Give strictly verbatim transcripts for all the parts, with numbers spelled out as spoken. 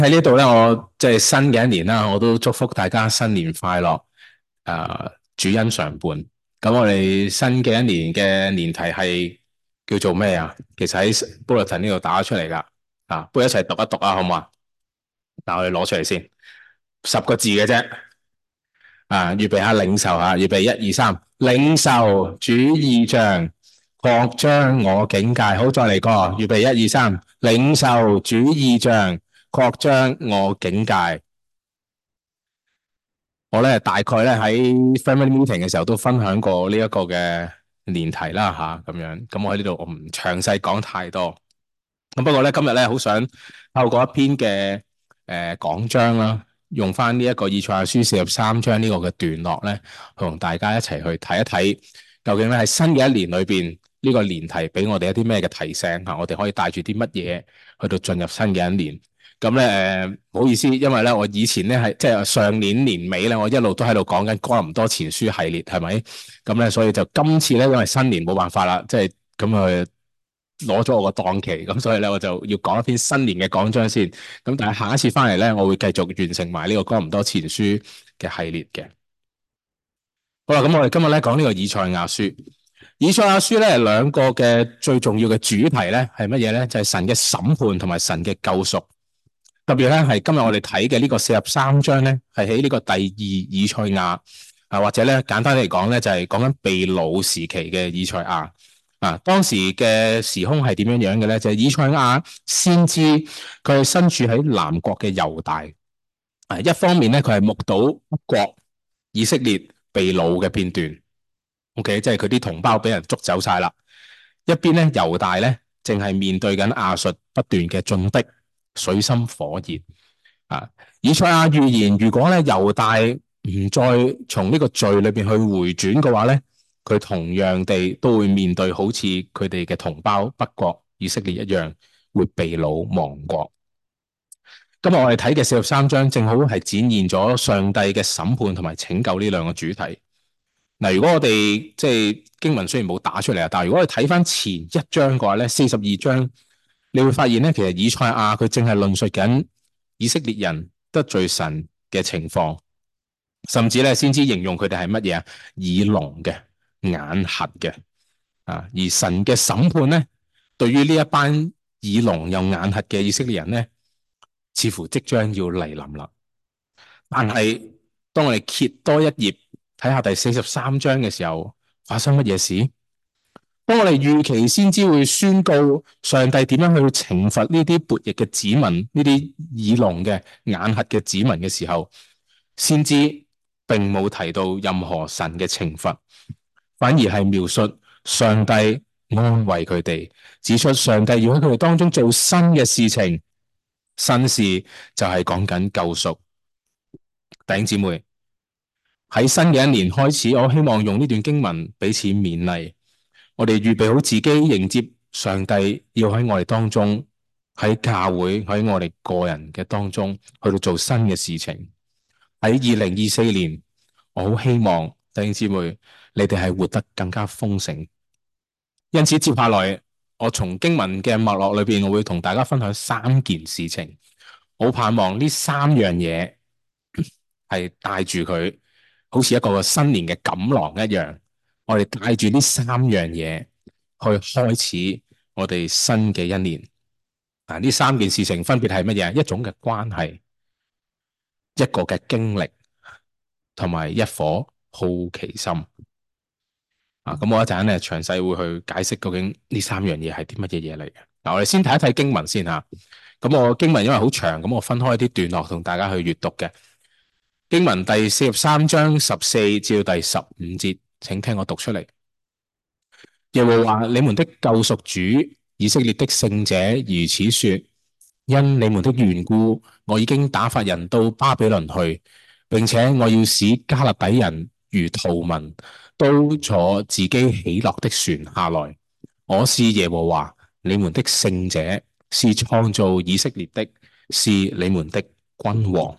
喺呢度咧，我即係新嘅一年啦，我都祝福大家新年快樂，誒、主恩常伴。咁我哋新嘅一年嘅年題係叫做咩啊？其實喺 Bulletin 呢度打咗出嚟噶，啊，不如一齊讀一讀啊，好唔好啊？嗱，我哋攞出嚟先，十個字嘅啫，啊，預備下領受下，預備一二三，領受主意象，擴張我境界。好，再嚟過，預備一二三，領受主意象。擴張我境界。我咧大概咧喺 family meeting 嘅時候都分享過呢一個嘅年題啦吓，咁樣。咁我喺呢度我唔詳細講太多。咁不過咧今日咧好想透過一篇嘅誒講章啦，用翻呢一個以賽亞書四十三章呢個嘅段落咧，同大家一齊去睇一睇，究竟咧喺新嘅一年裏邊呢個年題俾我哋一啲咩嘅提醒吓，我哋可以帶住啲乜嘢去到進入新嘅一年。咁咧誒，唔好意思，因為咧我以前咧係即係上年年尾咧，我一路都喺度講緊哥林多前書系列，係咪？咁咧所以就今次咧，因為新年冇辦法啦，即係咁去攞咗我個檔期，咁所以咧我就要講一篇新年嘅講章先。咁但係下一次翻嚟咧，我會繼續完成埋呢個哥林多前書嘅系列嘅。好啦，咁我哋今日咧講呢個以賽亞書。以賽亞書咧兩個嘅最重要嘅主題咧係乜嘢咧？就係神嘅審判同埋神嘅救贖。特別咧係今日我哋睇嘅呢個四十三章咧，係喺呢個第二以賽亞啊，或者咧簡單嚟講咧，就係講緊被擄時期嘅以賽亞啊。當時嘅時空係點樣樣嘅咧？就係以賽亞先知佢係身處喺南國嘅猶大啊，一方面咧佢係目睹北國以色列被擄嘅片段，OK，即係佢啲同胞俾人捉走晒啦。一邊咧猶大咧淨係面對緊亞述不斷嘅進逼。水深火熱啊！以賽亞預言，如果咧猶大唔再從呢個罪裏邊去回轉嘅話咧，佢同樣地都會面對好似佢哋嘅同胞北國以色列一樣，會被擄亡國。今日我哋睇嘅四十三章，正好係展現咗上帝嘅審判同埋拯救呢兩個主題。嗱，如果我哋即係經文雖然冇打出嚟啊，但係如果我哋睇翻前一章嘅話咧，四十二章。你會發現咧，其實以賽亞佢正係論述緊以色列人得罪神嘅情況，甚至咧先知形容佢哋係乜嘢啊？耳聾嘅、眼瞎嘅啊！而神嘅審判咧，對於呢一班耳聾又眼瞎嘅以色列人咧，似乎即將要嚟臨啦。但係當我哋揭多一頁，睇下第四十三章嘅時候，發生乜嘢事？當我哋預期先知會宣告上帝點樣去懲罰呢啲悖逆嘅子民，呢啲耳聾嘅眼瞎嘅子民嘅時候，先知並冇提到任何神嘅懲罰，反而係描述上帝安慰佢哋，指出上帝要喺佢哋當中做新嘅事情，新事就係講緊救贖。弟兄姊妹，喺新嘅一年開始，我希望用呢段經文彼此勉勵。我哋預備好自己迎接上帝要喺我哋當中，喺教會，喺我哋個人嘅當中去到做新嘅事情。喺二零二四年，我好希望弟兄姊妹你哋係活得更加豐盛。因此接下來我從經文嘅脈絡裏邊，我會同大家分享三件事情。我盼望呢三樣嘢係帶住佢，好似一個新年嘅錦囊一樣。我哋帶住呢三樣嘢去開始我哋新嘅一年。啊，呢三件事情分別係乜嘢？一種嘅關係，一個嘅經歷，同埋一顆好奇心。啊，咁我一陣咧詳細會去解釋究竟呢三樣嘢係啲乜嘢嘢嚟嘅。嗱，我哋先睇一睇經文先吓。咁我經文因為好長，咁我分開啲段落同大家去閱讀嘅。經文第四十三章十四至到第十五節。請聽我讀出嚟。耶和華你們的救贖主以色列的聖者如此說：因你們的緣故，我已經打發人到巴比倫去，並且我要使加勒底人如逃民，都坐自己喜樂的船下來。我是耶和華你們的聖者，是創造以色列的，是你們的君王。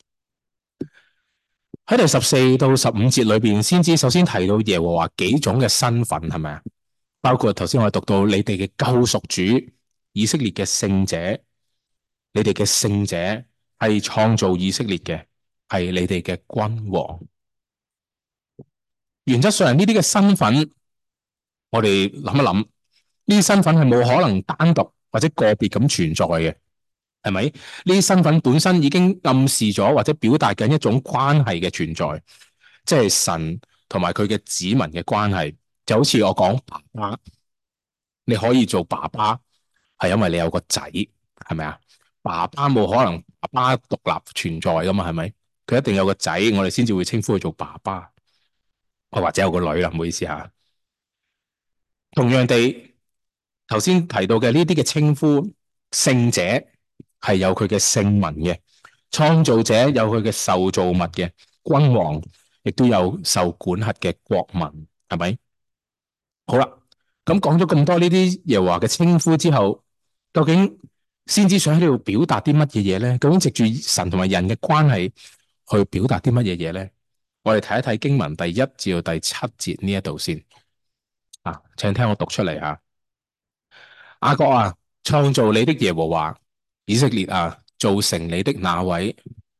喺第十四到十五節裏邊，先知首先提到耶和華幾種嘅身份，係咪啊？包括頭先我哋讀到你哋嘅救贖主，以色列嘅聖者，你哋嘅聖者係創造以色列嘅，係你哋嘅君王。原則上呢啲嘅身份，我哋諗一諗，呢啲身份係冇可能單獨或者個別咁存在嘅，係咪？呢啲身份本身已經暗示咗或者表達緊一種關係嘅存在，即係神同埋佢嘅子民嘅關係。就好似我講爸爸，你可以做爸爸，係因為你有個仔，係咪啊？爸爸冇可能爸爸獨立存在噶嘛，係咪？佢一定有個仔，我哋先至會稱呼佢做爸爸，或者有個女啦，唔好意思吓。同樣地，頭先提到嘅呢啲嘅稱呼，聖者係有佢嘅聖民嘅，創造者有佢嘅受造物嘅，君王亦都有受管轄嘅國民，係咪？好啦，咁講咗咁多呢啲耶和華嘅稱呼之後，究竟先知想喺呢度表達啲乜嘢嘢咧？究竟藉住神同埋人嘅關係去表達啲乜嘢嘢咧？我哋睇一睇經文第一至到第七節呢一度先啊，請聽我讀出嚟啊！雅各啊，創造你的耶和華，以色列啊，造成你的那位，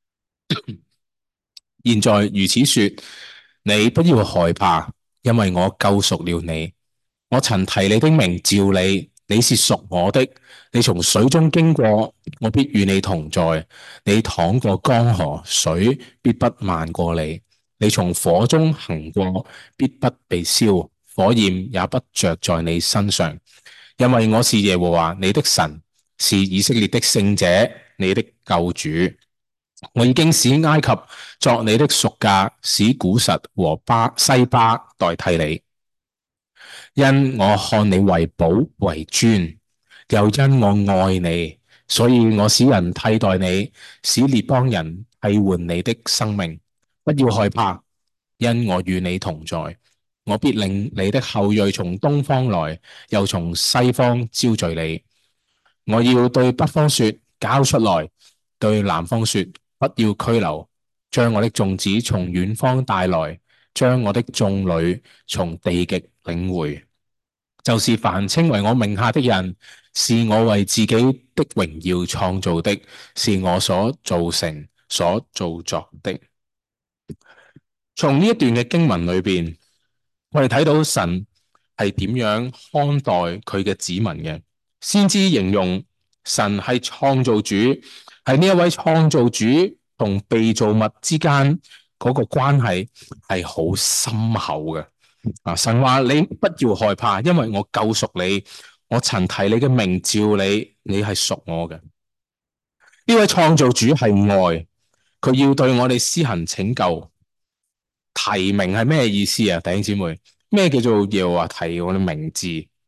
現在如此說，你不要害怕，因為我救贖了你。我曾提你的名召你，你是屬我的。你從水中經過，我必與你同在。你淌過江河，水必不漫過你。你從火中行過，必不被燒，火焰也不着在你身上。因為我是耶和華你的神，是以色列的聖者，你的救主。我已經使埃及作你的贖價，使古實和巴西巴代替你。因我看你為寶為尊，又因我愛你，所以我使人替代你，使列邦人替換你的生命。不要害怕，因我與你同在。我必令你的後裔從東方來，又從西方招聚你。我要對北方說，交出來，對南方說，不要拘留。將我的眾子從遠方帶來，將我的眾女從地極領回。就是凡稱為我名下的人，是我為自己的榮耀創造的，是我所造成、所造作的。從呢一段嘅經文裏邊，我哋睇到神係點樣看待佢嘅子民嘅，先知形容神係創造主，係呢一位創造主同被造物之間嗰個關係係好深厚嘅。啊，神話你不要害怕，因為我救贖你，我曾提你嘅名召你，你係屬我嘅。呢位創造主係愛，佢要對我哋施行拯救。提名係咩意思啊？弟兄姊妹，咩叫做耶和華提我哋名字？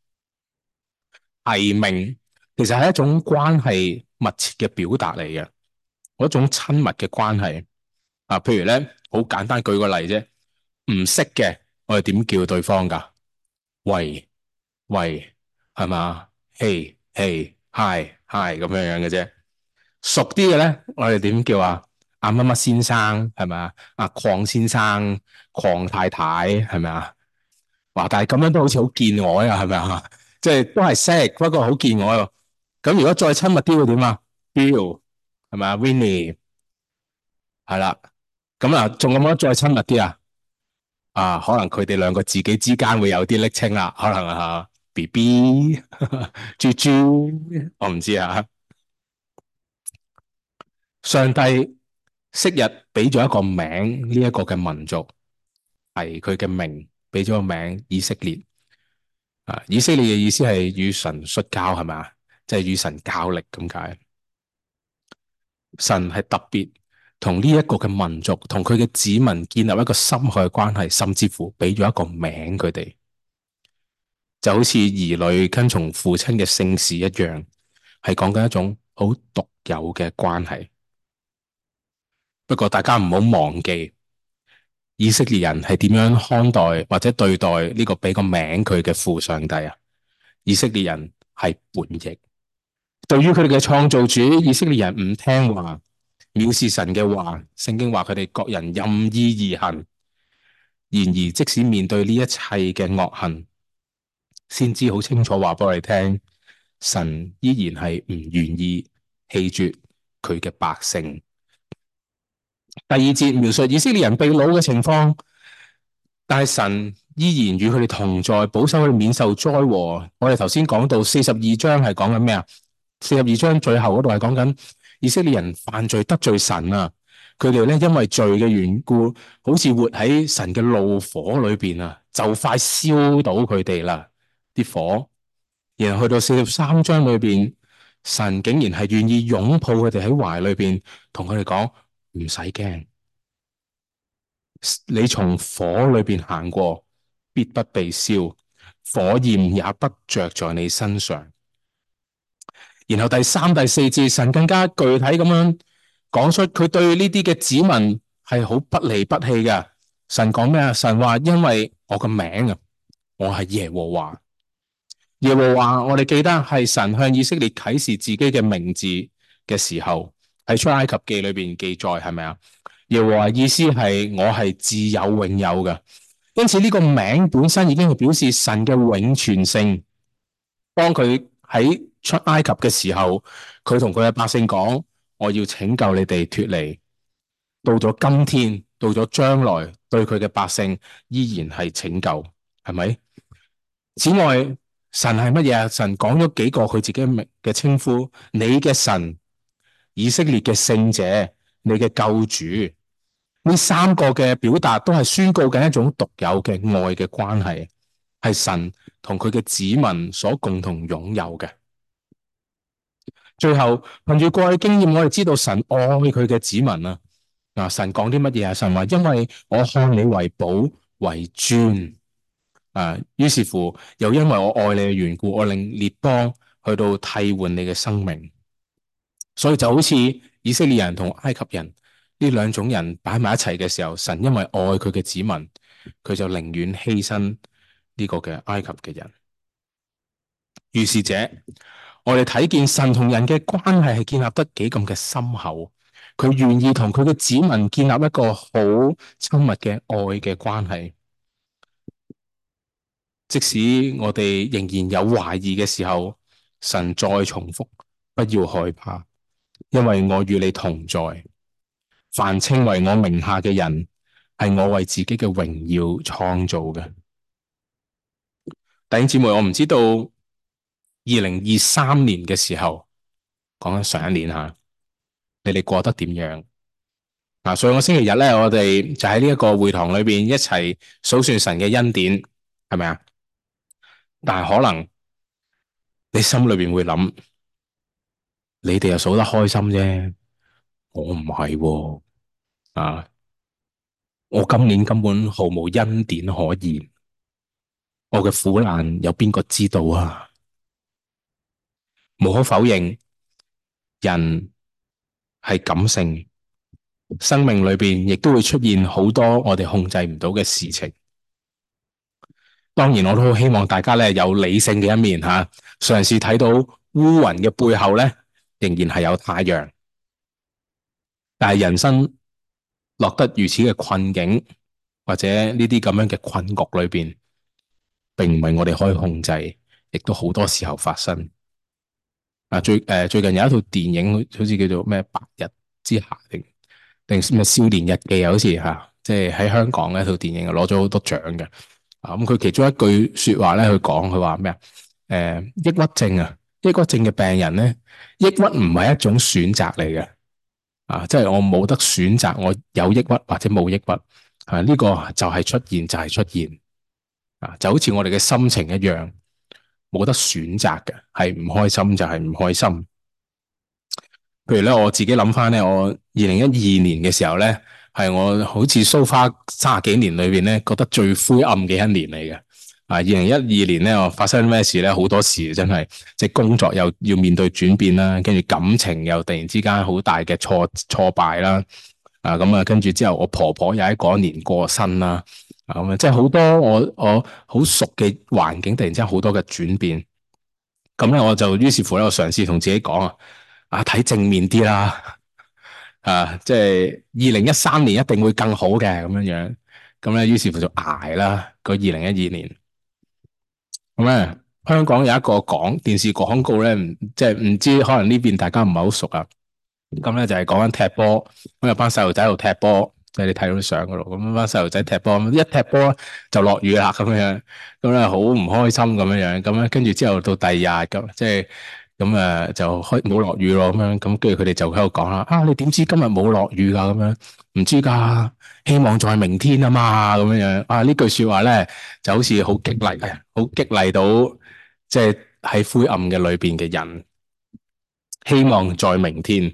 提名其實係一種關係密切嘅表達嚟嘅，嗰種親密嘅關係啊。譬如咧，好簡單舉個例啫，唔識嘅我哋點叫對方噶？喂喂，係嘛？嘿嘿，hi hi 咁樣樣嘅啫。熟啲嘅咧，我哋點叫啊？阿乜乜先生係咪啊？阿鄺先生、鄺太太係咪啊？哇！但係咁樣都好似好見外啊，係咪啊？即係都係識，不過好見外喎。咁如果再親密啲會點啊？Bill 係咪啊？Winnie 係啦。咁啊，仲有冇得再親密啲啊？啊，可能佢哋兩個自己之間會有啲昵稱啦，可能啊 B B、豬豬，我唔知啊。上帝昔日俾咗一個名呢一個嘅民族，係佢嘅名，俾咗個名以色列。啊，以色列嘅意思係與神摔交，係咪啊？即係與神較力咁解。神係特別同呢一個嘅民族，同佢嘅子民建立一個深厚嘅關係，甚至乎俾咗一個名佢哋，就好似兒女跟從父親嘅姓氏一樣，係講緊一種好獨有嘅關係。不過大家唔好忘記，以色列人係點樣看待或者對待呢個俾個名佢嘅父上帝啊？以色列人係叛逆，對於佢哋嘅創造主，以色列人唔聽話，藐視神嘅話。聖經話佢哋各人任意而行。然而，即使面對呢一切嘅惡行，先知好清楚話俾我哋聽，神依然係唔願意棄絕佢嘅百姓。 第二節描述以色列人被擄嘅情況，但係神依然與佢哋同在，保守佢哋免受災禍。我哋頭先講到四十二章係講緊咩啊？四十二章最後嗰度係講緊以色列人犯罪得罪神啊！佢哋咧因為罪嘅緣故，好似活喺神嘅怒火裏邊啊，就快燒到佢哋啦啲火。然後去到四十三章裏邊，神竟然係願意擁抱佢哋喺懷裏邊，同佢哋講唔使驚，你從火裏邊行過，必不被燒，火焰也不着在你身上。然後第三、第四節，神更加具體咁樣講出佢對呢啲嘅子民係好不離不棄嘅。神講咩啊？神話因為我個名啊，我係耶和華。耶和華，我哋記得係神向以色列啟示自己嘅名字嘅時候，喺出埃及記裏邊記載，係咪啊？耶和華意思係我係自有永有嘅，因此呢個名本身已經係表示神嘅永存性。當佢喺出埃及嘅時候，佢同佢嘅百姓講：我要拯救你哋脫離。到咗今天，到咗將來，對佢嘅百姓依然係拯救，係咪？此外，神係乜嘢啊？神講咗幾個佢自己名嘅稱呼：你嘅神、以色列嘅聖者、你嘅救主。呢三個嘅表達都係宣告緊一種獨有嘅愛嘅關係，係神同佢嘅子民所共同擁有嘅。最後，憑住過去經驗，我哋知道神愛佢嘅子民啊。嗱，神講啲乜嘢啊？神話因為我看你為寶為尊啊，於是乎又因為我愛你嘅緣故，我令列邦去到替換你嘅生命。所以就好似以色列人同埃及人呢兩種人擺埋一齊嘅時候，神因為愛佢嘅子民，佢就寧願犧牲呢個嘅埃及嘅人。如是者，我哋睇見神同人嘅關係係建立得幾咁嘅深厚，佢願意同佢嘅子民建立一個好親密嘅愛嘅關係。即使我哋仍然有懷疑嘅時候，神再重複，不要害怕，因為我與你同在。凡稱為我名下嘅人，係我為自己嘅榮耀創造嘅。弟兄姊妹，我唔知道二零二三年嘅時候，講緊上一年吓，你哋過得點樣？嗱，上個星期日咧，我哋就喺呢一個會堂裏邊一齊數算神嘅恩典，係咪啊？但係可能你心裏邊會諗，你哋又數得開心啫，我唔係喎啊！我今年根本毫無恩典可言，我嘅苦難有邊個知道啊？無可否認，人係感性，生命裏邊亦都會出現好多我哋控制唔到嘅事情。當然，我都好希望大家咧有理性嘅一面吓，嘗試睇到烏雲嘅背後咧，仍然係有太陽。但係人生落得如此嘅困境，或者呢啲咁樣嘅困局裏邊，並唔係我哋可以控制，亦都好多時候發生。啊，最誒、呃、最近有一套電影，好似叫做咩《白日之下》定定咩《少年日記》啊，好似吓，即係喺香港嘅一套電影，攞咗好多獎嘅。啊，咁佢其中一句說話咧，佢講佢話咩啊？誒、呃，抑鬱症啊，抑鬱症嘅病人咧，抑鬱唔係一種選擇嚟嘅。啊，即係我冇得選擇，我有抑鬱或者冇抑鬱，啊呢、這個就係出現就係出現，啊就好似我哋嘅心情一樣，冇得選擇嘅，係唔開心就係唔開心。譬如咧，我自己諗翻咧，我二零一二年嘅時候咧，係我好似 so far 三十幾年裏邊咧，覺得最灰暗嘅一年嚟嘅。啊，二零一二年咧，我發生咩事咧？好多事真係，即係工作又要面對轉變啦，跟住感情又突然之間好大嘅挫挫敗啦。啊，咁啊，跟住之後我婆婆又喺嗰一年過身啦。啊，咁啊，即係好多我我好熟嘅環境，突然之間好多嘅轉變。咁咧，我就於是乎咧，我嘗試同自己講啊，啊睇正面啲啦。啊，即係二零一三年一定會更好嘅咁樣樣。咁咧，於是乎就捱啦。個二零一二年。咁咧，香港有一個廣電視廣告咧，唔即係唔知可能呢邊大家唔係好熟啊。 咁咧就係講緊踢波，咁有班細路仔喺度踢波，即係你睇到啲相嗰度，咁班細路仔踢波，一踢波就落雨啦咁樣，咁咧好唔開心咁樣樣，咁咧跟住之後到第二日咁，即係咁誒就開冇落雨咯咁樣，咁跟住佢哋就喺度講啦，啊你點知今日冇落雨㗎咁樣？唔知㗎，希望在明天啊嘛咁樣樣，啊呢句説話咧就好似好激勵嘅，好激勵到即係喺灰暗嘅裏邊嘅人，希望在明天。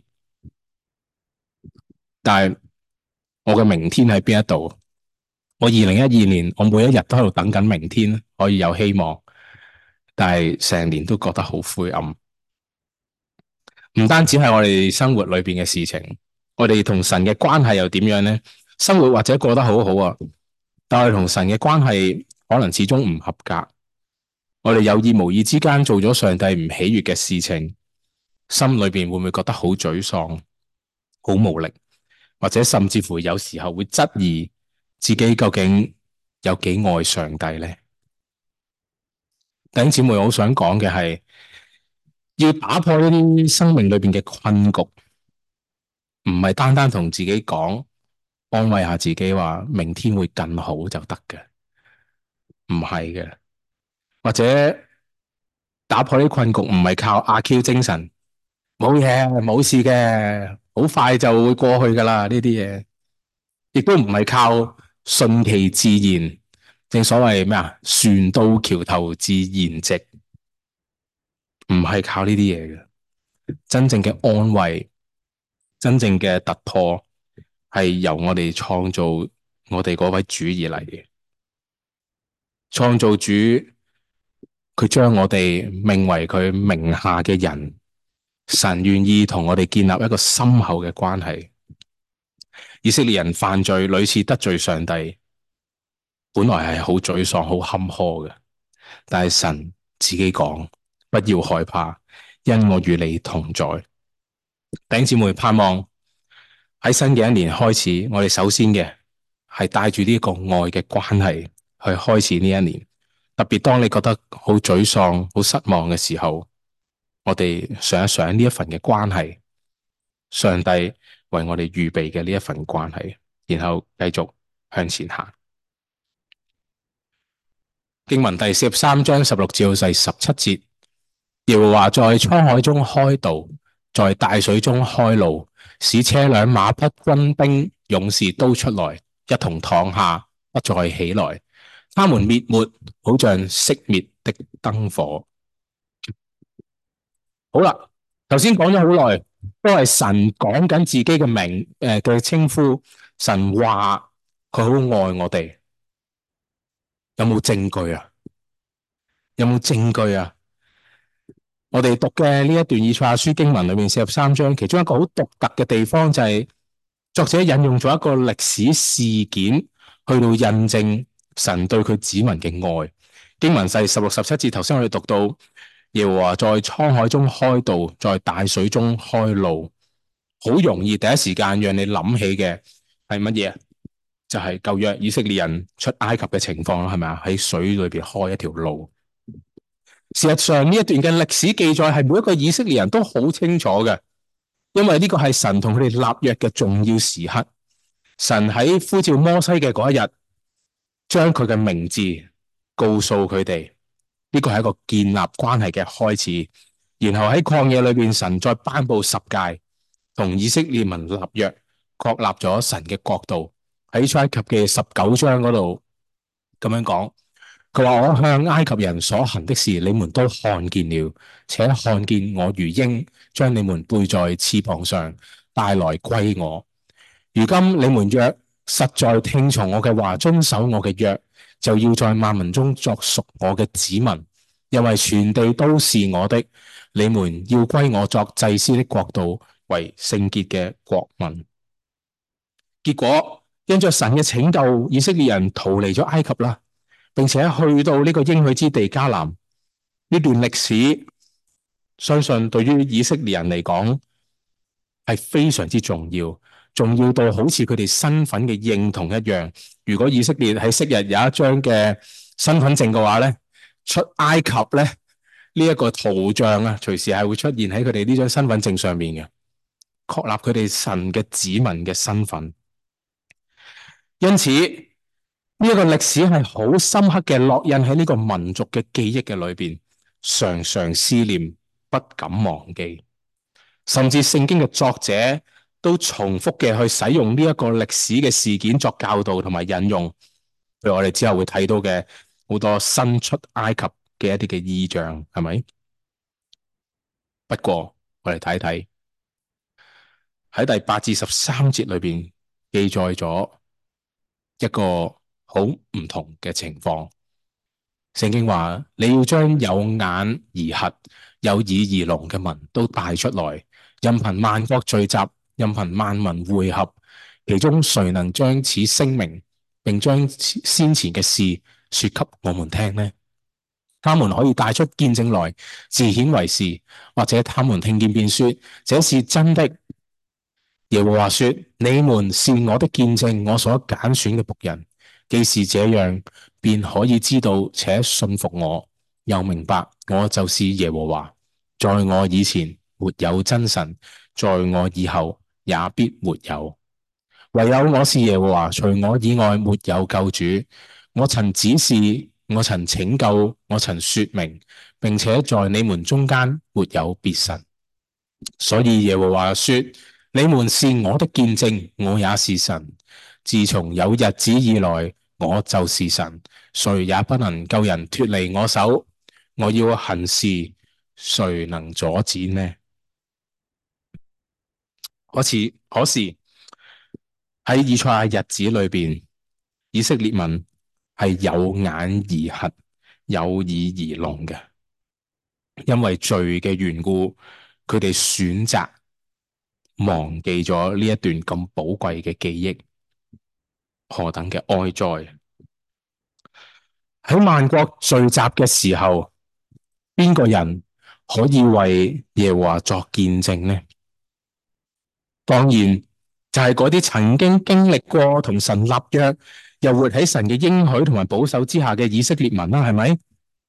但係我嘅明天喺邊一度？我二零一二年，我每一日都喺度等緊明天可以有希望，但係成年都覺得好灰暗。唔單止係我哋生活裏邊嘅事情，我哋同神嘅關係又點樣呢？生活或者過得好好啊，但係同神嘅關係可能始終唔合格。我哋有意無意之間做咗上帝唔喜悅嘅事情，心裏邊會唔會覺得好沮喪、好無力？或者甚至乎有時候會質疑自己究竟有幾愛上帝呢？弟兄姊妹，我好想講嘅係要打破呢啲生命裏邊嘅困局，唔係單單同自己講，安慰下自己話明天會更好就得嘅，唔係嘅。或者打破呢啲困局唔係靠阿 Q 精神，冇嘢冇事嘅，好快就會過去噶啦呢啲嘢。亦都唔係靠順其自然，正所謂咩啊？船到橋頭自然直，唔係靠呢啲嘢嘅。真正嘅安慰，真正嘅突破，係由我哋創造我哋嗰位主而嚟嘅。創造主，佢將我哋命為佢名下嘅人，神願意同我哋建立一個深厚嘅關係。以色列人犯罪，屢次得罪上帝，本來係好沮喪、好坎坷嘅。但係神自己講：不要害怕，因我與你同在。弟兄姊妹，盼望喺新嘅一年開始，我哋首先嘅係帶住呢個愛嘅關係去開始呢一年。特別當你覺得好沮喪、好失望嘅時候，我哋想一想呢一份嘅關係，上帝為我哋預備嘅呢一份關係，然後繼續向前行。經文第四十三章十六至到第十七節，耶和華在滄海中開道，在大水中開路，使車輛、馬匹、軍兵、勇士都出來，一同躺下，不再起來。他們滅沒，好像熄滅的燈火。好啦，頭先講咗好耐，都係神講緊自己嘅名誒嘅稱呼。神話佢好愛我哋，有冇證據啊？有冇證據啊？我哋讀嘅呢一段以賽亞書經文裏面四十三章，其中一個好獨特嘅地方就係作者引用咗一個歷史事件去到印證神對佢子民嘅愛。經文第十六、十七節，頭先我哋讀到耶和華在滄海中開道，在大水中開路，好容易第一時間讓你諗起嘅係乜嘢？就係舊約以色列人出埃及嘅情況啦，係咪啊？喺水裏邊開一條路。事實上呢一段嘅歷史記載係每一個以色列人都好清楚嘅，因為呢個係神同佢哋立約嘅重要時刻。神喺呼召摩西嘅嗰一日，將佢嘅名字告訴佢哋，呢個係一個建立關係嘅開始。然後喺曠野裏邊，神再頒布十誡，同以色列民立約，確立咗神嘅國度。喺出埃及嘅十九章嗰度咁樣講。佢話：我向埃及人所行的事，你們都看見了，且看見我如鷹將你們背在翅膀上帶來歸我。如今你們若實在聽從我嘅話，遵守我嘅約，就要在萬民中作屬我嘅子民，因為全地都是我的。你們要歸我作祭司的國度，為聖潔嘅國民。結果因着神嘅拯救，以色列人逃離咗埃及啦。並且去到呢個應許之地迦南，呢段歷史，相信對於以色列人嚟講係非常之重要，重要到好似佢哋身份嘅認同一樣。如果以色列喺昔日有一張嘅身份證嘅話咧，出埃及咧呢一個圖像啊，隨時係會出現喺佢哋呢張身份證上面嘅。 確立佢哋神嘅子民嘅身份。因此呢一個歷史係好深刻嘅烙印喺呢個民族嘅記憶嘅裏邊，常常思念，不敢忘記。甚至聖經嘅作者都重複嘅去使用呢一個歷史嘅事件作教導同埋引用，譬如我哋之後會睇到嘅好多新出埃及嘅一啲嘅意象，係咪？不過我哋睇睇喺第八至十三節裏邊記載咗一個好唔同嘅情況。聖經話你要將有眼而瞎、有耳而聾嘅民都帶出來，任憑萬國聚集，任憑萬民會合，其中誰能將此聲明，並將先前嘅事說給我們聽呢？他們可以帶出見證來，自顯為是，或者他們聽見便說這是真的。耶和華說：你們是我的見證，我所揀選嘅僕人。既是這樣，便可以知道且信服我，又明白我就是耶和華。在我以前沒有真神，在我以後也必沒有。唯有我是耶和華，除我以外沒有救主。我曾指示，我曾拯救，我曾說明，並且在你們中間沒有別神。所以耶和華說：你們是我的見證，我也是神。自從有日子以來，我就是神，誰也不能救人脫離我手。我要行事，誰能阻止呢？可是可是喺以賽亞日子裏邊，以色列民係有眼而瞎、有耳而聾嘅，因為罪嘅緣故，佢哋選擇忘記咗呢一段咁寶貴嘅記憶。何等嘅哀哉！喺萬國聚集嘅時候，邊個人可以為耶和華作見證呢？當然就係嗰啲曾經經歷過同神立約，又活喺神嘅應許同埋保守之下嘅以色列民啦，係咪？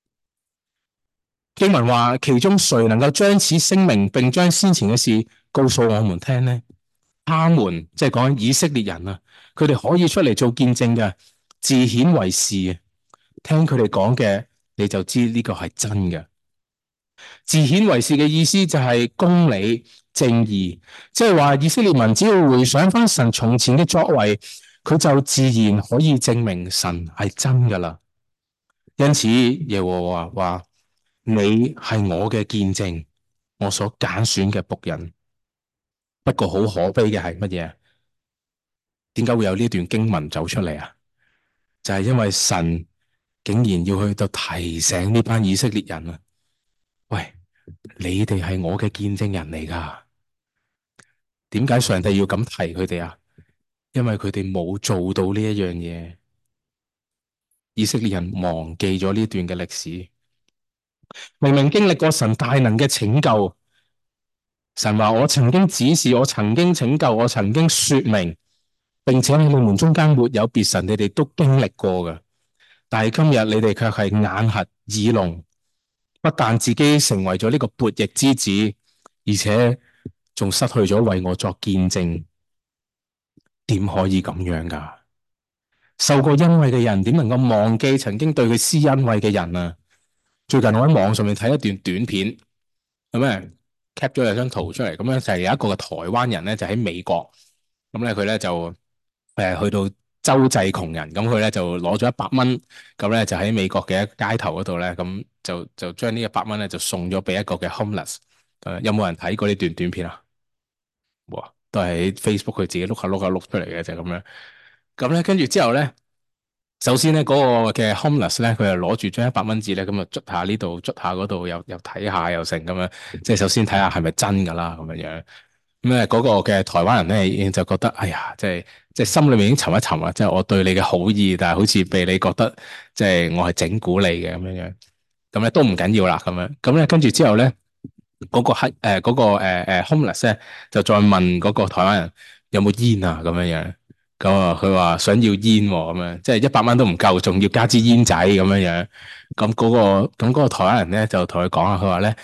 經文話，其中誰能夠將此聲明，並將先前嘅事告訴我們聽呢？他們即係講以色列人啊，佢哋可以出嚟做見證嘅，自顯為是。聽佢哋講嘅，你就知呢個係真嘅。自顯為是嘅意思就係公理正義，即係話以色列民只要回想翻神從前嘅作為，佢就自然可以證明神係真噶啦。因此耶和華話：你係我嘅見證，我所揀選嘅僕人。不過好可悲嘅係乜嘢？點解會有呢段經文走出嚟啊？就係因為神竟然要去到提醒呢班以色列人啊！喂，你哋係我嘅見證人嚟噶。點解上帝要咁提佢哋啊？因為佢哋冇做到呢一樣嘢。以色列人忘記咗呢段嘅歷史，明明經歷過神大能嘅拯救。神話我曾經指示，我曾經拯救，我曾經說明，並且喺你們中間沒有別神，你哋都經歷過嘅。但係今日你哋卻係眼瞎耳聾，不但自己成為咗呢個悖逆之子，而且仲失去咗為我作見證。點可以咁樣噶？受過恩惠嘅人點能夠忘記曾經對佢施恩惠嘅人啊？最近我喺網上面睇一段短片，咁咧 cap 咗有張圖出嚟，咁咧就係有一個嘅台灣人咧，就喺美國，咁咧佢咧就誒去到周濟窮人，咁佢咧就攞咗一百蚊，咁咧就喺美國嘅街頭嗰度咧，咁就就將呢一百蚊咧就送咗俾一個嘅 homeless。誒，有冇人睇過呢段短片啊？哇，都係喺 Facebook 佢自己碌下碌下碌出嚟嘅，就係咁樣。咁咧跟住之後咧，首先咧嗰個嘅 homeless 咧，佢就攞住張一百蚊紙咧，咁啊捽下呢度，捽下嗰度，又又睇下又成咁樣，即係首先睇下係咪真噶啦咁樣樣。咁咧嗰個嘅台灣人咧，已經就覺得，哎呀，即係即係心裏面已經沉一沉啦，即係我對你嘅好意，但係好似被你覺得即係我係整蠱你嘅咁樣樣。咁咧都唔緊要啦，咁樣。咁咧跟住之後咧，嗰個黑誒嗰個誒誒 homeless 咧，就再問嗰個台灣人有冇煙啊咁樣樣。咁啊，佢話想要煙喎，咁樣即係一百蚊都唔夠，仲要加支煙仔咁樣樣。咁嗰個咁嗰個台灣人咧就同佢講啊，佢話咧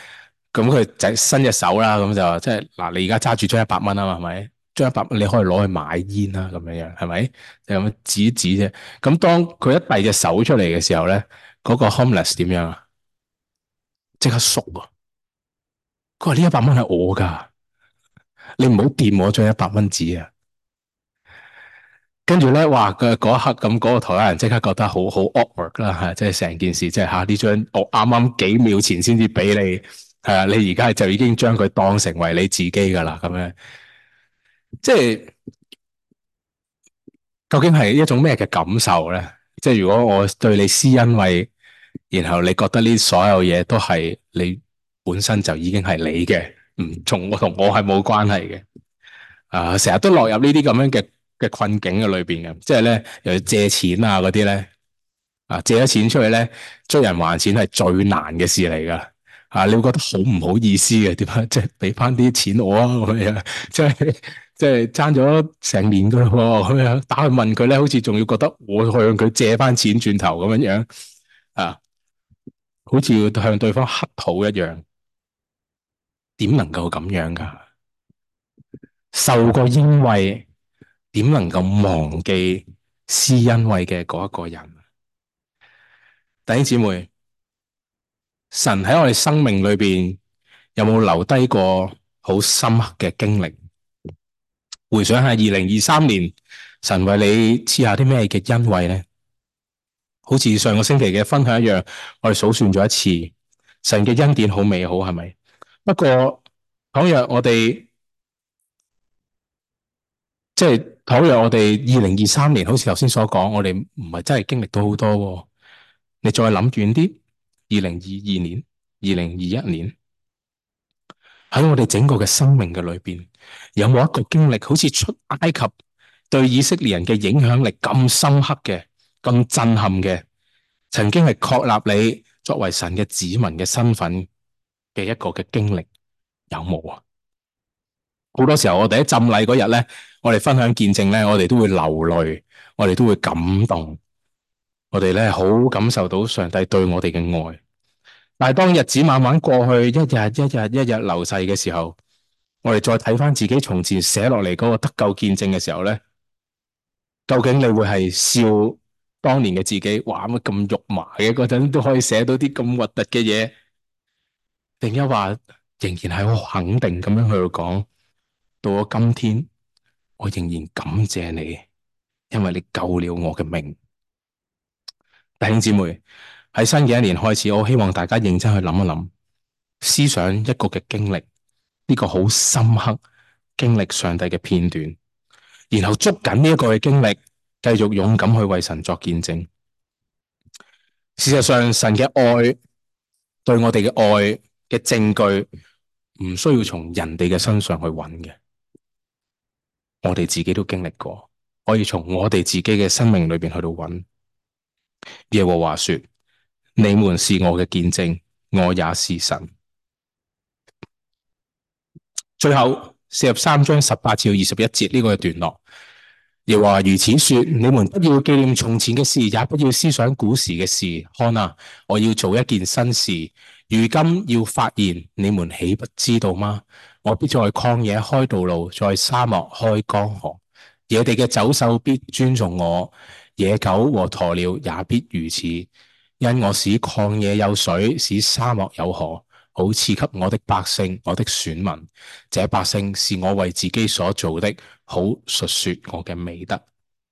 咁佢就伸隻手啦，咁就即係嗱，你而家揸住張一百蚊啊嘛，係咪？張一百蚊你可以攞去買煙啦，咁樣樣係咪？就咁樣指一指啫。咁當佢一遞隻手出嚟嘅時候咧，嗰、個 homeless 點樣啊？即刻縮啊！佢話呢一百蚊係我噶，你唔好掂我張一百蚊紙啊！跟住咧，哇！佢嗰一刻咁，嗰個台灣人即刻覺得好好 awkward 啦，嚇！即係成件事，即係嚇呢張我啱啱幾秒前先至俾你，係啊，你而家就已經將佢當成為你自己噶啦，咁樣，即係究竟係一種咩嘅感受咧？即係如果我對你施恩惠，然後你覺得呢所有嘢都係你本身就已經係你嘅，唔從我同我係冇關係嘅。啊，成日都落入呢啲咁樣嘅嘅困境嘅裏邊嘅，即係咧又要借錢啊嗰啲咧，啊借咗錢出去咧，追人還錢係最難嘅事嚟噶，啊你會覺得好唔好意思嘅，點解即係俾翻啲錢我啊咁樣，即係即係爭咗成年噶啦喎，咁樣打去問佢咧，好似仲要覺得我向佢借翻錢轉頭咁樣樣，啊，好似要向對方乞討一樣，點能夠咁樣噶？受過恩惠，點能夠忘記施恩惠嘅嗰一個人？弟兄姊妹，神喺我哋生命裏邊有冇留低過好深刻嘅經歷？回想下二零二三年，神為你賜下啲咩嘅恩惠呢？好似上個星期嘅分享一樣，我哋數算咗一次，神嘅恩典好美好，係咪？不過，倘若我哋即係倘若我哋二零二三年，好似頭先所講，我哋唔係真係經歷到好多喎。你再諗遠啲，二零二二年、二零二一年，喺我哋整個嘅生命嘅裏邊，有冇一個經歷，好似出埃及對以色列人嘅影響力咁深刻嘅、咁震撼嘅，曾經係確立你作為神嘅子民嘅身份嘅一個嘅經歷，有冇啊？好多時候我哋喺浸禮嗰日咧，我哋分享見證咧，我哋都會流淚，我哋都會感動，我哋咧好感受到上帝對我哋嘅愛。但係當日子慢慢過去，一日一日一日流逝嘅時候，我哋再睇翻自己從前寫落嚟嗰個得救見證嘅時候咧，究竟你會係笑當年嘅自己，哇乜咁肉麻嘅嗰陣都可以寫到啲咁核突嘅嘢，定一話仍然係好肯定咁樣去講，到咗今天，我仍然感謝你，因為你救了我嘅命。弟兄姊妹，喺新嘅一年開始，我希望大家認真去諗一諗，思想一個嘅經歷，呢個好深刻經歷上帝嘅片段，然後捉緊呢一個嘅經歷，繼續勇敢去為神作見證。事實上，神嘅愛對我哋嘅愛嘅證據，唔需要從人哋嘅身上去揾嘅，我哋自己都經歷過，可以從我哋自己嘅生命裏邊去到揾。耶和華說：你們是我嘅見證，我也是神。最後四十三章十八至二十一節呢個段落，耶和華如此說：你們不要紀念從前嘅事，也不要思想古時嘅事。看啊，我要做一件新事，如今要發現，你們豈不知道嗎？我必在曠野開道路，在沙漠開江河。野地嘅走獸必尊重我，野狗和鴕鳥也必如此，因我使曠野有水，使沙漠有河，好賜給我的百姓，我的選民。這百姓是我為自己所做的，好述說我嘅美德。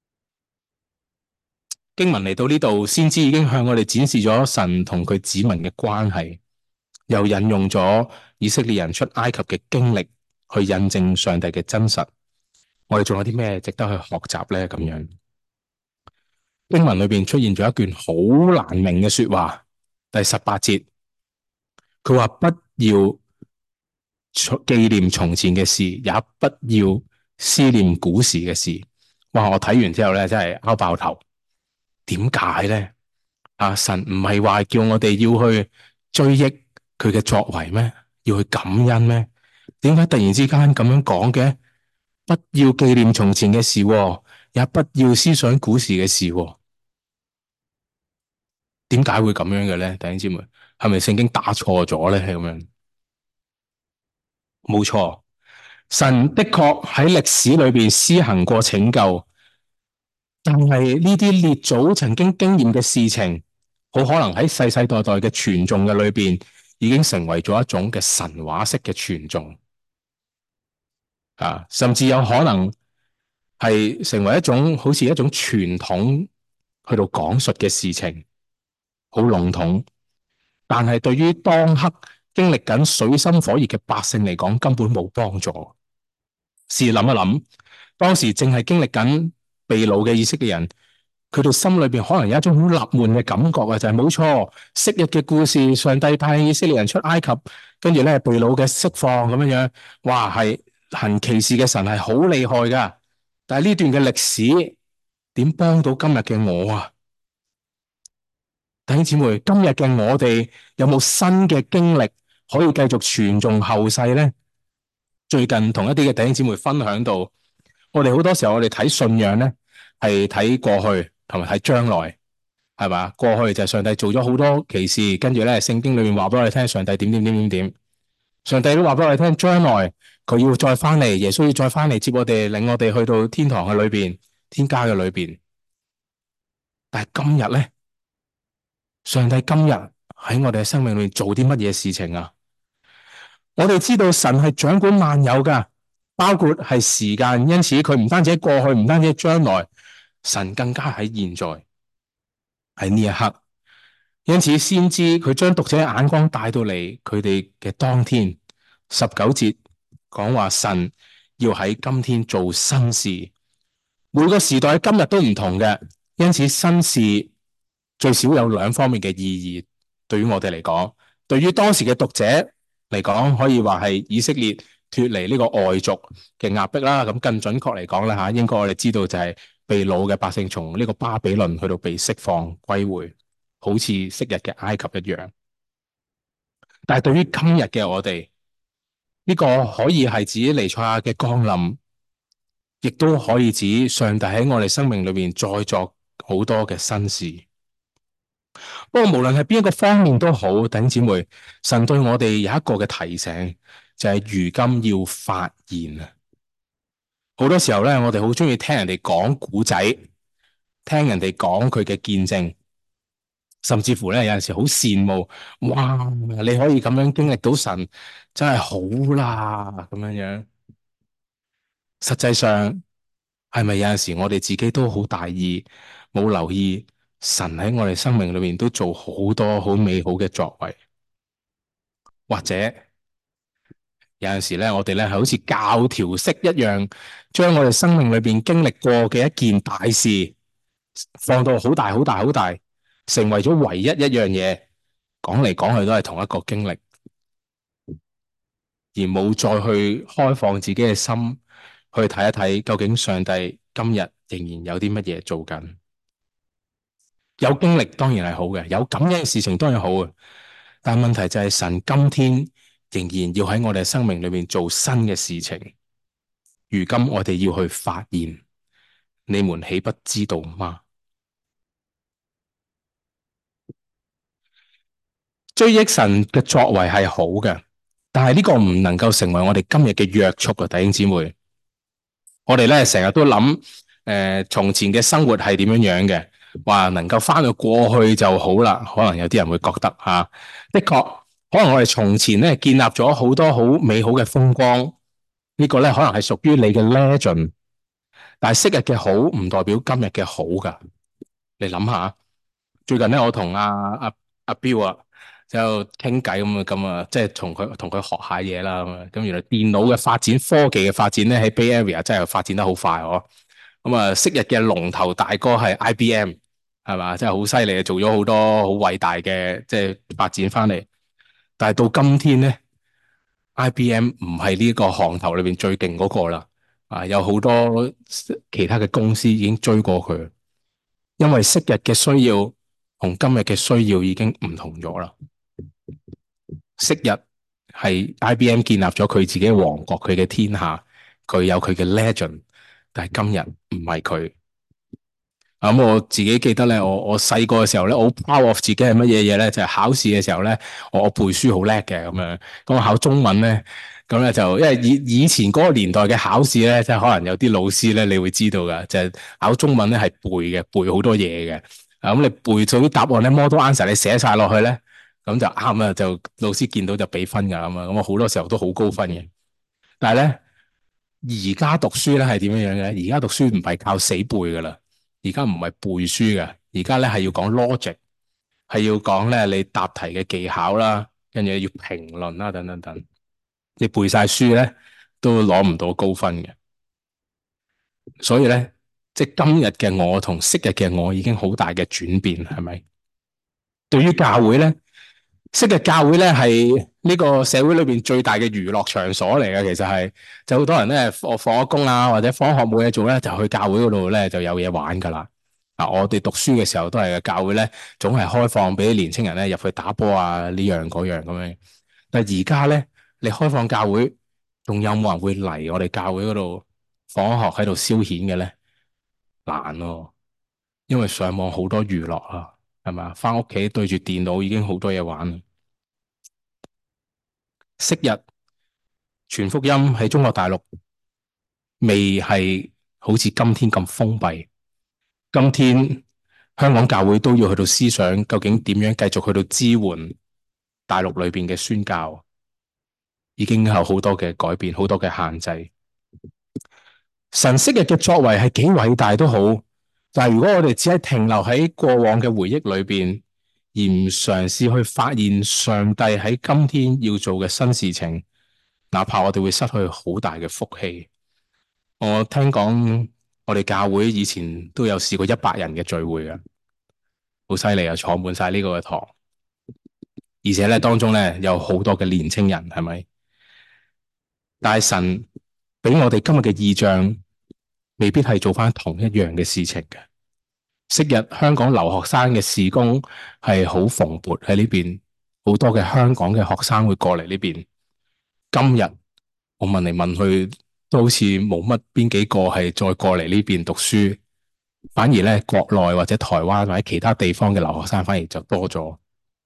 經文嚟到呢度，先知已經向我哋展示咗神同佢子民嘅關係，又引用咗以色列人出埃及嘅經歷去印證上帝嘅真實。我哋仲有啲咩值得去學習呢？咁樣經文裏邊出現咗一段好難明嘅說話，第十八節，佢話不要紀念從前嘅事，也不要思念古時嘅事。哇！我睇完之後咧，真係拗爆頭。點解咧？啊，神唔係話叫我哋要去追憶佢嘅作為咩？要去感恩咩？點解突然之間咁樣講嘅？不要紀念從前嘅事，也不要思想古時嘅事。點解會咁樣嘅咧？弟兄姊妹，係咪聖經打錯咗咧？係咁樣？ 冇錯，神的確喺歷史裏邊施行過拯救，但係呢啲列祖曾經經驗嘅事情，好可能喺世世代代嘅傳頌嘅裏邊，已經成為咗一種嘅神話式嘅傳頌啊，甚至有可能係成為一種好似一種傳統去到講述嘅事情，好籠統。但係對於當刻經歷緊水深火熱嘅百姓嚟講，根本冇幫助。試諗一諗，當時正係經歷緊被擄嘅以色列人，佢哋心裏邊可能有一種好納悶嘅感覺啊，就係冇錯，昔日嘅故事，上帝派以色列人出埃及，跟住咧被擄嘅釋放咁樣樣，哇，係行奇事嘅神係好厲害噶。但係呢段嘅歷史點幫到今日嘅我啊？弟兄姊妹，今日嘅我哋有冇新嘅經歷可以繼續傳頌後世呢？最近同一啲嘅弟兄姊妹分享到，我哋好多時候我哋睇信仰呢，係睇過去同埋睇將來，係嘛？過去就係上帝做咗好多奇事，跟住咧聖經裏面話俾我哋聽，上帝點點點點點，上帝都話俾我哋聽，將來佢要再翻嚟，耶穌要再翻嚟接我哋，領我哋去到天堂嘅裏邊，天家嘅裏邊。但係今日呢？上帝今日喺我哋嘅生命裏面做啲乜嘢事情啊？我哋知道神係掌管萬有噶，包括係時間，因此佢唔單止喺過去，唔單止喺將來，神更加喺現在，喺呢一刻。因此先知佢將讀者眼光帶到嚟佢哋嘅當天。十九節講話神要喺今天做新事，每個時代今日都唔同嘅，因此新事最少有兩方面嘅意義，對於我哋嚟講，對於當時嘅讀者嚟講，可以話係以色列脫離呢個外族嘅壓迫啦。咁更準確嚟講咧吓，應該我哋知道就係被擄嘅百姓從呢個巴比倫去到被釋放歸回，好似昔日嘅埃及一樣。但係對於今日嘅我哋，呢個可以係指彌賽亞嘅降臨，亦都可以指上帝喺我哋生命裏面再作好多嘅新事。不過無論係邊一個方面都好，弟兄姊妹，神對我哋有一個嘅提醒，就係如今要發現啊！好多時候咧，我哋好中意聽人哋講古仔，聽人哋講佢嘅見證，甚至乎咧有陣時好羨慕，哇！你可以咁樣經歷到神，真係好啦，咁樣樣。實際上係咪有陣時我哋自己都好大意，冇留意神喺我哋生命裏面都做好多好美好嘅作為？或者有陣時咧，我哋咧係好似教條式一樣，將我哋生命裏邊經歷過嘅一件大事放到好大好大好大，成為咗唯一一樣嘢，講嚟講去都係同一個經歷，而冇再去開放自己嘅心去睇一睇，究竟上帝今日仍然有啲乜嘢做緊？有經歷當然係好嘅，有咁樣嘅事情當然好嘅，但問題就係神今天仍然要喺我哋生命裏面做新嘅事情。如今我哋要去發現，你們豈不知道嗎？追憶神嘅作為係好嘅，但係呢個唔能夠成為我哋今日嘅約束啊！弟兄姊妹，我哋咧成日都諗，誒、呃，從前嘅生活係點樣樣嘅，話能夠翻到過去就好啦。可能有啲人會覺得吓、啊，的確，可能我哋從前咧建立咗好多好美好嘅風光，這個、呢個咧可能係屬於你嘅 legend，但係昔日嘅好唔代表今日嘅好噶。你諗下，最近咧我同阿阿阿彪啊就傾偈咁啊，咁啊，即係同佢同佢學下嘢啦。咁啊，咁原來電腦嘅發展、科技嘅發展咧喺 Bay Area 真係發展得好快哦。咁啊，昔日嘅龍頭大哥係 I B M， 係嘛，真係好犀利，做咗好多好偉大嘅即係發展翻嚟。但係到今天咧，I B M 唔係呢個行頭裏邊最勁嗰個啦。啊，有好多其他嘅公司已經追過佢，因為昔日嘅需要同今日嘅需要已經唔同咗啦。昔日係 I B M 建立咗佢自己嘅王國，佢嘅天下，佢有佢嘅 legend， 但係今日唔係佢。咁、嗯、我自己記得咧，我我細個嘅時候咧，我好 proud of 自己係乜嘢嘢咧，就係、是、考試嘅時候咧，我我背書好叻嘅咁樣。咁我考中文咧， 咁咧就因為以以前嗰個年代嘅考試咧，即係可能有啲老師咧，你會知道噶，就係、考中文咧係背嘅，背好多嘢嘅。啊咁你背咗啲答案咧，model answer 你寫晒落去咧，咁就啱啦，就老師見到就俾分噶咁啊。咁我好多時候都好高分嘅。但係咧，而家讀書咧係點樣樣嘅？而家讀書唔係靠死背噶啦，而家唔係背書嘅，而家咧係要講 logic，係要講咧你答題嘅技巧啦，跟住要評論啦，等等等。你背晒書咧，都攞唔到高分嘅。所以咧，即係今日嘅我同昔日嘅我已經好大嘅轉變，係咪？對於教會咧，昔日教會咧係呢個社會裏邊最大嘅娛樂場所嚟嘅。其實係就好多人咧，放放咗工啊，或者放學冇嘢做咧，就去教會嗰度咧就有嘢玩噶啦。啊，我哋讀書嘅時候都係嘅，教會咧總係開放俾啲年青人咧入去打波啊，呢樣嗰樣咁樣。但係而家咧，你開放教會，仲有冇人會嚟我哋教會嗰度放學喺度消遣嘅咧？難咯，因為上網好多娛樂啊，係咪？翻屋企對住電腦已經好多嘢玩啦。昔日傳福音喺中國大陸未係好似今天咁封閉，今天香港教會都要去到思想，究竟點樣繼續去到支援大陸裏邊嘅宣教，已經有好多嘅改變，好多嘅限制。神昔日嘅作為係幾偉大都好，但係如果我哋只係停留喺過往嘅回憶裏邊，而唔嘗試去發現上帝喺今天要做嘅新事情，哪怕我哋會失去好大嘅福氣。我聽講我哋教會以前都有試過一百人嘅聚會嘅，好犀利啊！坐滿晒呢個嘅堂，而且咧當中咧有好多嘅年青人，係咪？但係神俾我哋今日嘅異象，未必係做翻同一樣嘅事情嘅。昔日香港留學生嘅事工係好蓬勃喺呢邊，好多嘅香港嘅學生會過嚟呢邊。今日我問嚟問去，都好似冇乜邊幾個係再過嚟呢邊讀書，反而咧國內或者台灣或者其他地方嘅留學生反而就多咗。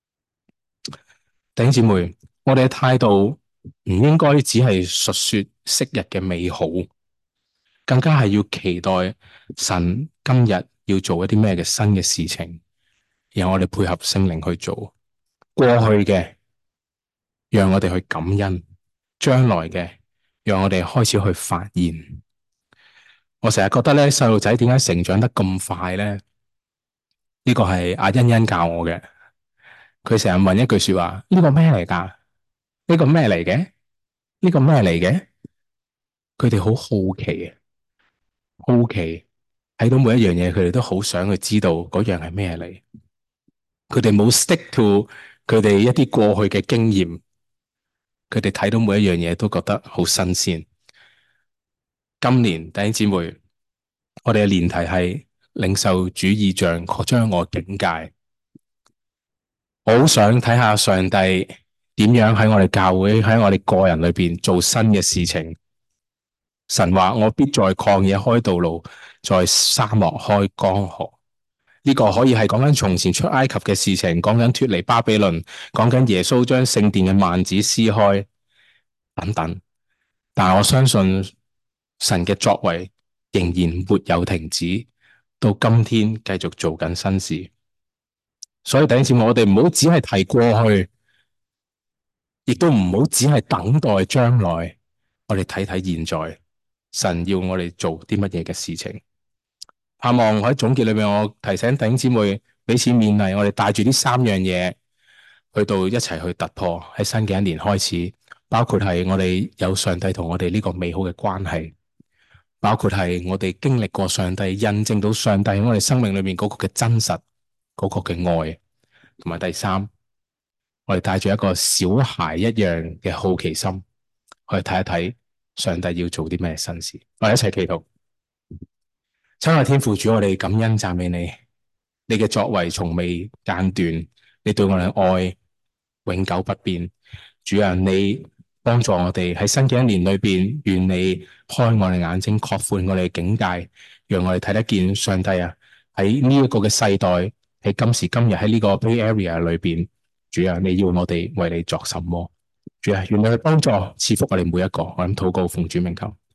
弟兄姊妹，我哋嘅態度唔應該只係述說昔日嘅美好，更加係要期待神今日要做一啲咩嘅新嘅事情，然後我哋配合聖靈去做。過去嘅，讓我哋去感恩；將來嘅，讓我哋開始去發現。我成日覺得咧，細路仔點解成長得咁快咧？呢個係阿欣欣教我嘅。佢成日問一句說話：呢個咩嚟噶？呢個咩嚟嘅？呢個咩嚟嘅？佢哋好好奇啊，好奇睇到每一樣嘢，佢哋都好想去知道嗰樣係咩嚟。佢哋冇 stick to 佢哋一啲過去嘅經驗，佢哋睇到每一樣嘢都覺得好新鮮。今年弟兄姊妹，我哋嘅年題係領受主異象，擴張我境界。我好想睇下上帝點樣喺我哋教會，喺我哋個人裏邊做新嘅事情。神話我必在曠野開道路，在沙漠開江河。呢個可以係講緊從前出埃及嘅事情，講緊脫離巴比倫，講緊耶穌將聖殿嘅幔子撕開等等。但係我相信神嘅作為仍然沒有停止，到今天繼續做緊新事。所以弟兄姊妹，我哋唔好只係提過去，亦都唔好只係等待將來。我哋睇睇現在，神要我哋做啲乜嘢嘅事情。盼望喺總結裏面，我提醒弟兄姊妹彼此勉勵，我哋帶住呢三樣嘢去到一齊去突破喺新嘅一年開始，包括係我哋有上帝同我哋呢個美好嘅關係，包括係我哋經歷過上帝，印證到上帝喺我哋生命裏面嗰個嘅真實，嗰個嘅愛，同埋第三，我哋帶住一個小孩一樣嘅好奇心去睇一睇上帝要做啲咩新事。我哋一齊祈禱。親愛天父主，我哋感恩讚美你，你嘅作為從未間斷，你對我哋嘅愛永久不變。主啊，你幫助我哋喺新嘅一年裏邊，願你開我哋眼睛，擴闊我哋嘅境界，讓我哋睇得見上帝啊！喺呢一個嘅世代，喺今時今日喺呢個 Bay Area 裏邊，主啊，你要我哋為你作什麼？ 主啊，願你去幫助賜福我哋每一個，我諗禱告奉主名求。